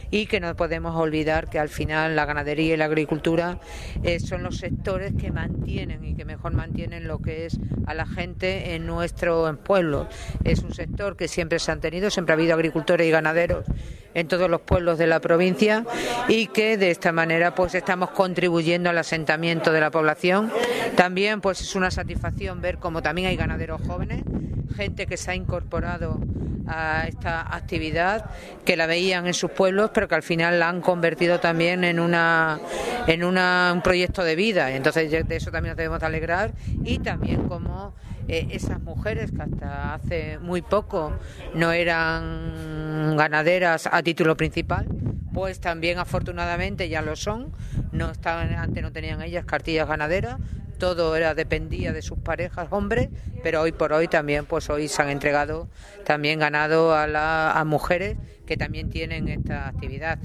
y que no podemos olvidar que al final la ganadería y la agricultura son los sectores que mantienen y que mejor mantienen lo que es a la gente en nuestros pueblos. Es un sector que siempre se han tenido, siempre ha habido agricultores y ganaderos en todos los pueblos de la provincia y que de esta manera pues estamos contribuyendo al asentamiento de la población. También pues es una satisfacción ver como también hay ganaderos jóvenes, gente que se ha incorporado a esta actividad, que la veían en sus pueblos, pero que al final la han convertido también en un proyecto de vida. Entonces de eso también nos debemos alegrar, y también como esas mujeres que hasta hace muy poco no eran ganaderas a título principal, pues también afortunadamente ya lo son. No estaban, antes no tenían ellas cartillas ganaderas, todo dependía de sus parejas hombres, pero hoy por hoy también pues hoy se han entregado también ganado a mujeres que también tienen esta actividad.